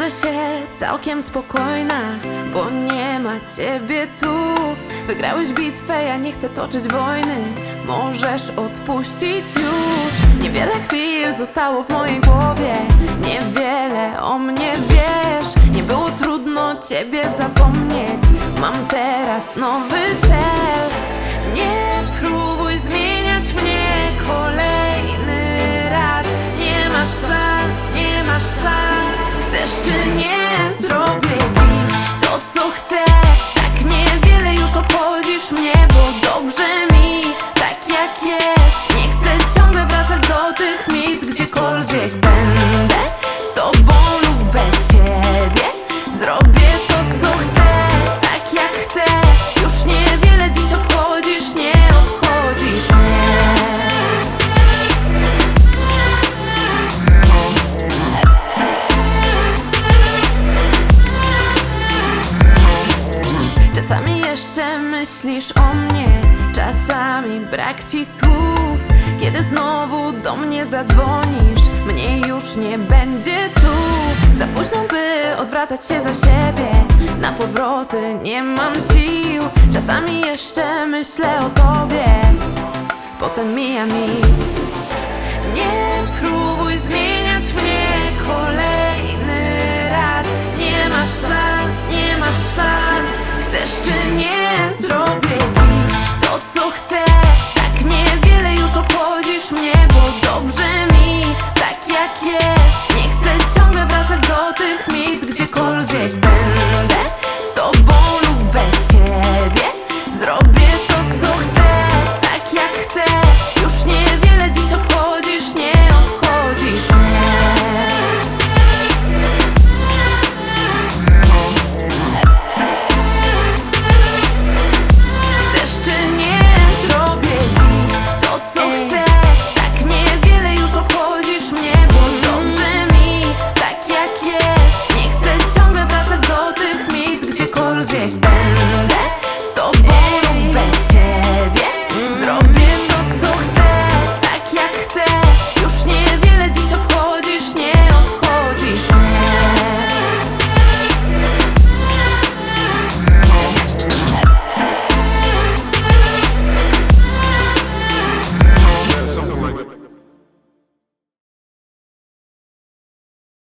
Czuję się całkiem spokojna, bo nie ma ciebie tu. Wygrałeś bitwę, ja nie chcę toczyć wojny. Możesz odpuścić już. Niewiele chwil zostało w mojej głowie, niewiele o mnie wiesz. Nie było trudno ciebie zapomnieć. Mam teraz nowy cel. Nie próbuj zmieniać mnie kolejny raz. Nie masz szans, nie masz szans. Chcesz czy nie, zrobię dziś to co chcę. Tak niewiele już obchodzisz mnie, bo dobrze mi tak jak jest. Nie chcę ciągle wracać do tych miejsc, gdziekolwiek będę z tobą lub bez ciebie. Zrobię to co chcę, tak jak chcę. Już niewiele dziś obchodzisz, nie obchodzisz mnie. Czasami jeszcze myślisz o mnie, czasami brak ci słów. Kiedy znowu do mnie zadzwonisz, mnie już nie będzie tu. Za późno by odwracać się za siebie, na powroty nie mam sił. Czasami jeszcze myślę o tobie, potem mija mi. Nie próbuj zmieniać mnie kolejny raz. Nie masz szans, nie masz szans. Chcesz czy nie, zrobię dziś to co chcę. Tak niewiele już obchodzisz mnie, bo dobrze mi tak jak jest. Nie chcę ciągle wracać do tych miejsc, gdziekolwiek będę z tobą lub bez ciebie. Zrobię to co chcę, tak jak chcę. Już niewiele dziś obchodzisz, nie obchodzisz mnie. Back